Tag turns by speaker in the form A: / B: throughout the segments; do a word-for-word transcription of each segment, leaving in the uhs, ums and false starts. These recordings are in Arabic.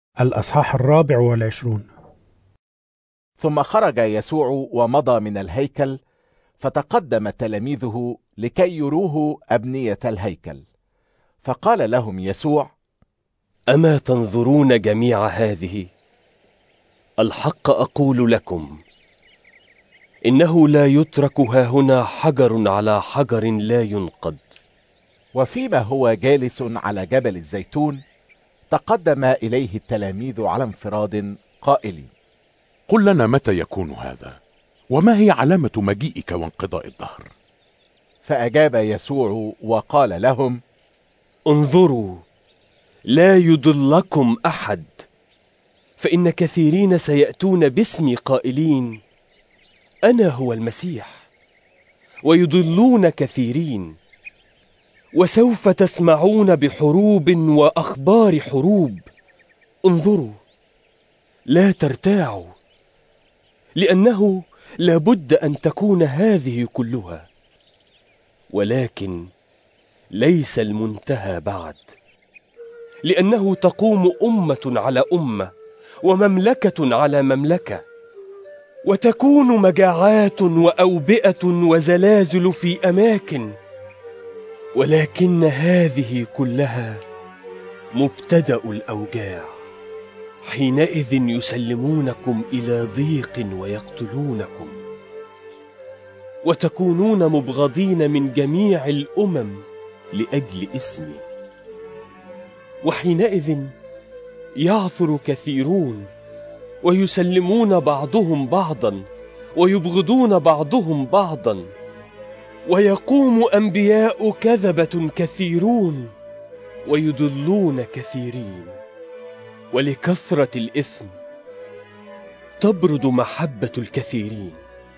A: الأصحاح الرابع والعشرون.
B: ثم خرج يسوع ومضى من الهيكل، فتقدم تلاميذه لكي يروه أبنية الهيكل. فقال لهم يسوع:
C: أما تنظرون جميع هذه؟ الحق أقول لكم، إنه لا يترك هاهنا حجر على حجر لا ينقض.
B: وفيما هو جالس على جبل الزيتون، تقدم إليه التلاميذ على انفراد قائلين:
D: قل لنا متى يكون هذا، وما هي علامة مجيئك وانقضاء الدهر؟
B: فأجاب يسوع وقال لهم:
C: انظروا، لا يضلكم أحد، فإن كثيرين سيأتون باسمي قائلين: أنا هو المسيح، ويضلون كثيرين. وسوف تسمعون بحروب وأخبار حروب. انظروا، لا ترتاعوا، لأنه لابد أن تكون هذه كلها، ولكن ليس المنتهى بعد. لأنه تقوم أمة على أمة، ومملكة على مملكة، وتكون مجاعات وأوبئة وزلازل في أماكن، ولكن هذه كلها مبتدأ الأوجاع. حينئذ يسلمونكم إلى ضيق ويقتلونكم، وتكونون مبغضين من جميع الأمم لأجل اسمي. وحينئذ يعثر كثيرون، ويسلمون بعضهم بعضا، ويبغضون بعضهم بعضا. ويقوم أنبياء كذبة كثيرون، ويضلون كثيرين. ولكثرة الإثم تبرد محبة الكثيرين.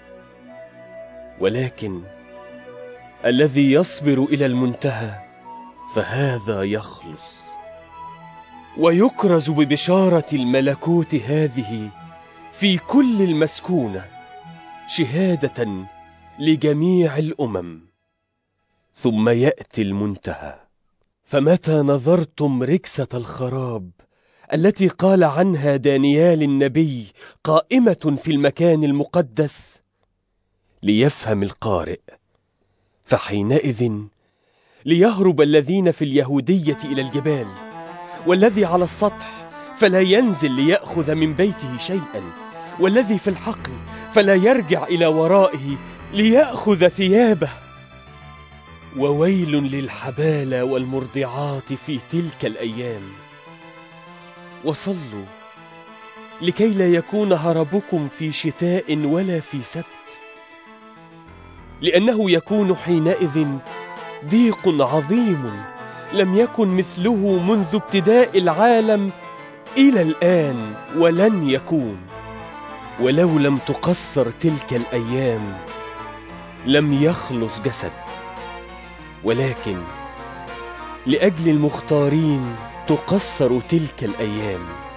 C: ولكن الذي يصبر إلى المنتهى فهذا يخلص. ويكرز ببشارة الملكوت هذه في كل المسكونة شهادة لجميع الأمم، ثم يأتي المنتهى. فمتى نظرتم ركسة الخراب التي قال عنها دانيال النبي قائمة في المكان المقدس، ليفهم القارئ، فحينئذ ليهرب الذين في اليهودية إلى الجبال، والذي على السطح فلا ينزل ليأخذ من بيته شيئا، والذي في الحقل فلا يرجع إلى ورائه ليأخذ ثيابه. وويل للحبالة والمرضعات في تلك الأيام. وصلوا لكي لا يكون هربكم في شتاء ولا في سبت، لأنه يكون حينئذ ضيق عظيم لم يكن مثله منذ ابتداء العالم إلى الآن، ولن يكون. ولو لم تقصر تلك الأيام لم يخلص جسد، ولكن لأجل المختارين تقصر تلك الأيام.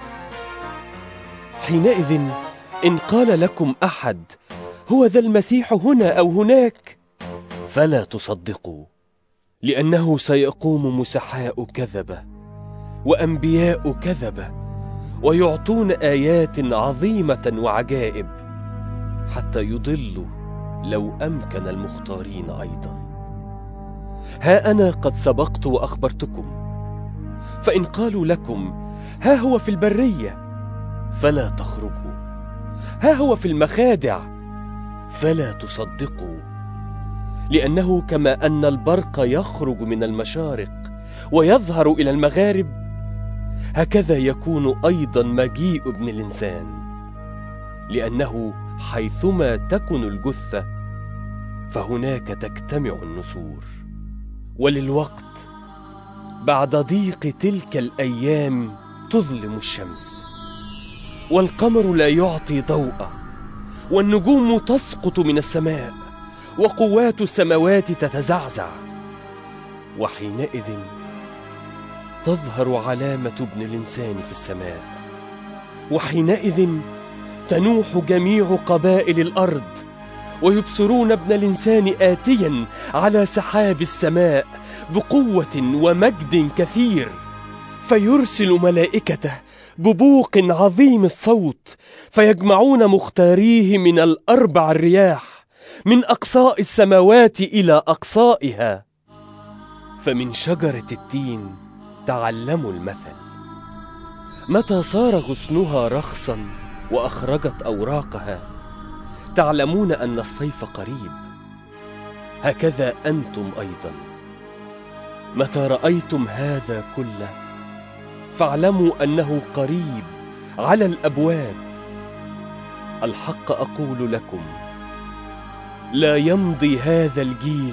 C: حينئذ إن قال لكم أحد: هو ذا المسيح هنا أو هناك، فلا تصدقوا، لأنه سيقوم مسحاء كذبة وأنبياء كذبة، ويعطون آيات عظيمة وعجائب، حتى يضلوا لو أمكن المختارين أيضا. ها أنا قد سبقت وأخبرتكم. فإن قالوا لكم: ها هو في البرية، فلا تخرجوا. ها هو في المخادع، فلا تصدقوا. لأنه كما أن البرق يخرج من المشارق ويظهر إلى المغارب، هكذا يكون أيضا مجيء ابن الإنسان. لأنه حيثما تكن الجثة فهناك تجتمع النسور. وللوقت بعد ضيق تلك الأيام تظلم الشمس، والقمر لا يعطي ضوءه، والنجوم تسقط من السماء، وقوات السماوات تتزعزع. وحينئذ تظهر علامة ابن الإنسان في السماء. وحينئذ تنوح جميع قبائل الأرض، ويبصرون ابن الإنسان آتيا على سحاب السماء بقوة ومجد كثير، فيرسل ملائكته ببوق عظيم الصوت، فيجمعون مختاريه من الأربع الرياح، من أقصاء السماوات إلى أقصائها. فمن شجرة التين تعلموا المثل: متى صار غصنها رخصا وأخرجت أوراقها تعلمون أن الصيف قريب. هكذا أنتم أيضا متى رأيتم هذا كله فاعلموا أنه قريب على الأبواب. الحق أقول لكم، لا يمضي هذا الجيل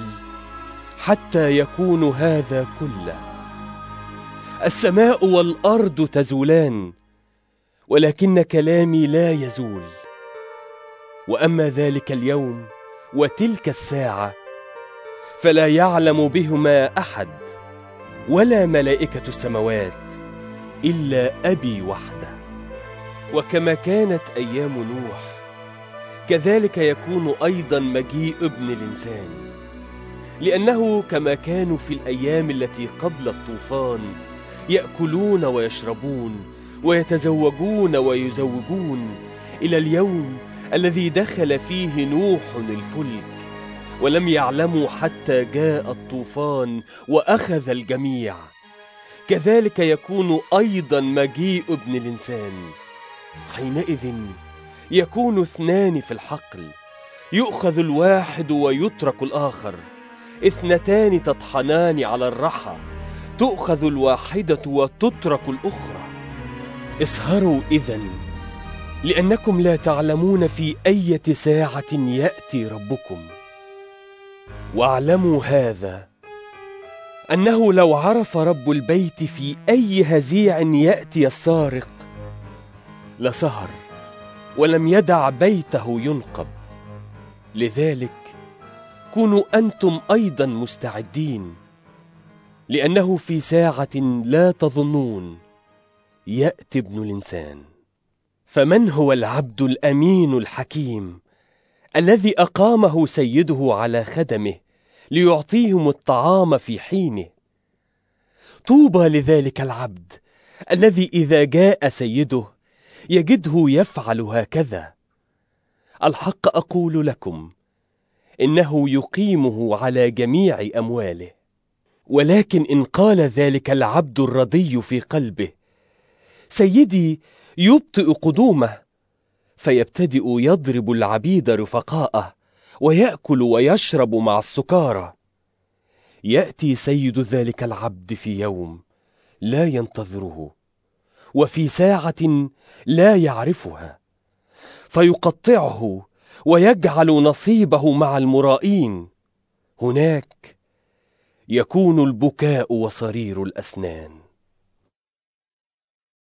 C: حتى يكون هذا كله. السماء والأرض تزولان، ولكن كلامي لا يزول. وأما ذلك اليوم وتلك الساعة فلا يعلم بهما أحد ولا ملائكة السماوات إلا أبي وحده. وكما كانت أيام نوح كذلك يكون أيضا مجيء ابن الإنسان. لأنه كما كانوا في الأيام التي قبل الطوفان يأكلون ويشربون ويتزوجون ويزوجون، إلى اليوم الذي دخل فيه نوح الفلك، ولم يعلموا حتى جاء الطوفان وأخذ الجميع، كذلك يكون أيضا مجيء ابن الإنسان. حينئذ يكون اثنان في الحقل، يؤخذ الواحد ويترك الآخر. اثنتان تطحنان على الرحى، تؤخذ الواحدة وتترك الأخرى. اسهروا إذن، لأنكم لا تعلمون في أي ساعة يأتي ربكم. واعلموا هذا، أنه لو عرف رب البيت في أي هزيع يأتي السارق لسهر ولم يدع بيته ينقب. لذلك كونوا أنتم أيضا مستعدين، لأنه في ساعة لا تظنون يأتي ابن الإنسان. فمن هو العبد الأمين الحكيم الذي أقامه سيده على خدمه ليعطيهم الطعام في حينه؟ طوبى لذلك العبد الذي إذا جاء سيده يجده يفعل هكذا. الحق أقول لكم، إنه يقيمه على جميع أمواله. ولكن إن قال ذلك العبد الرضي في قلبه: سيدي يبطئ قدومه، فيبتدئ يضرب العبيد رفقاءه ويأكل ويشرب مع السكارى، يأتي سيد ذلك العبد في يوم لا ينتظره وفي ساعة لا يعرفها، فيقطعه ويجعل نصيبه مع المرائين. هناك يكون البكاء وصرير الأسنان.